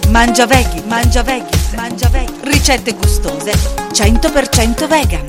Mangia veggie, mangia veggies, mangia veggie. Ricette gustose, 100% vegan.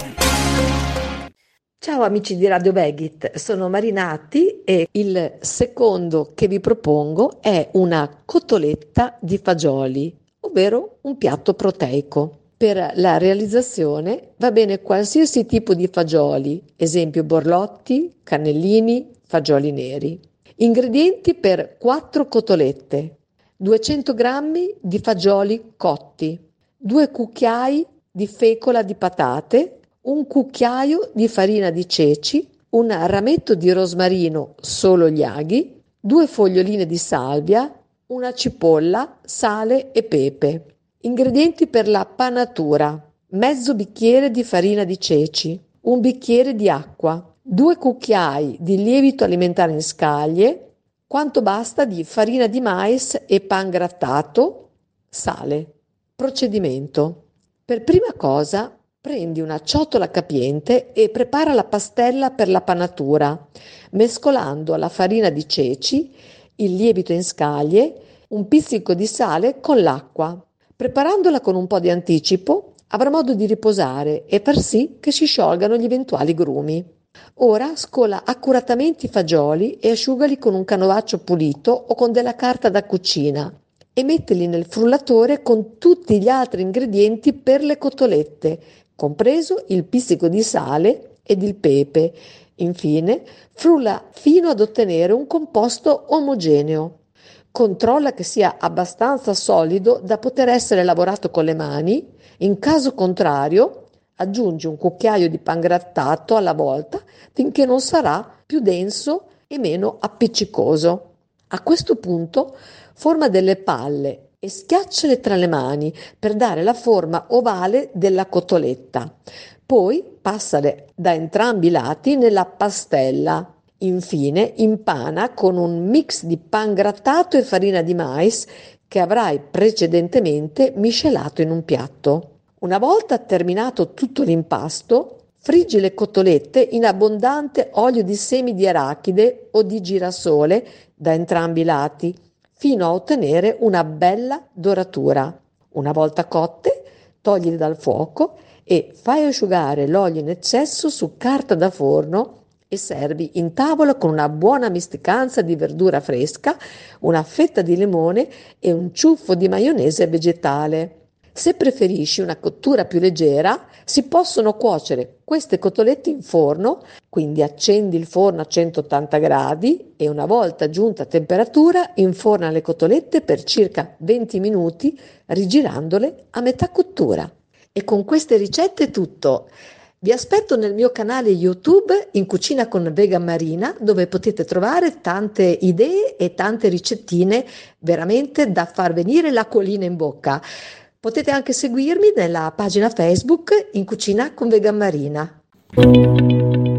Ciao amici di Radio Vegit, sono Marinatti e il secondo che vi propongo è una cotoletta di fagioli, ovvero un piatto proteico. Per la realizzazione va bene qualsiasi tipo di fagioli, esempio borlotti, cannellini, fagioli neri. Ingredienti per 4 cotolette: 200 g di fagioli cotti, 2 cucchiai di fecola di patate, un cucchiaio di farina di ceci, un rametto di rosmarino, solo gli aghi, 2 foglioline di salvia, una cipolla, sale e pepe. Ingredienti per la panatura: mezzo bicchiere di farina di ceci, un bicchiere di acqua, 2 cucchiai di lievito alimentare in scaglie, quanto basta di farina di mais e pangrattato, sale. Procedimento: per prima cosa prendi una ciotola capiente e prepara la pastella per la panatura, mescolando alla farina di ceci, il lievito in scaglie, un pizzico di sale con l'acqua. Preparandola con un po' di anticipo, avrà modo di riposare e far sì che si sciolgano gli eventuali grumi. Ora scola accuratamente i fagioli e asciugali con un canovaccio pulito o con della carta da cucina e mettili nel frullatore con tutti gli altri ingredienti per le cotolette, compreso il pizzico di sale ed il pepe. Infine, frulla fino ad ottenere un composto omogeneo. Controlla che sia abbastanza solido da poter essere lavorato con le mani. In caso contrario, aggiungi un cucchiaio di pangrattato alla volta finché non sarà più denso e meno appiccicoso. A questo punto forma delle palle e schiacciale tra le mani per dare la forma ovale della cotoletta. Poi passale da entrambi i lati nella pastella. Infine impana con un mix di pangrattato e farina di mais che avrai precedentemente miscelato in un piatto. Una volta terminato tutto l'impasto, friggi le cotolette in abbondante olio di semi di arachide o di girasole da entrambi i lati, fino a ottenere una bella doratura. Una volta cotte, toglili dal fuoco e fai asciugare l'olio in eccesso su carta da forno e servi in tavola con una buona misticanza di verdura fresca, una fetta di limone e un ciuffo di maionese vegetale. Se preferisci una cottura più leggera, si possono cuocere queste cotolette in forno, quindi accendi il forno a 180 gradi e una volta giunta a temperatura inforna le cotolette per circa 20 minuti rigirandole a metà cottura. E con queste ricette è tutto. Vi aspetto nel mio canale YouTube In Cucina con Vegan Marina, dove potete trovare tante idee e tante ricettine veramente da far venire l'acquolina in bocca. Potete anche seguirmi nella pagina Facebook In Cucina con Vegan Marina.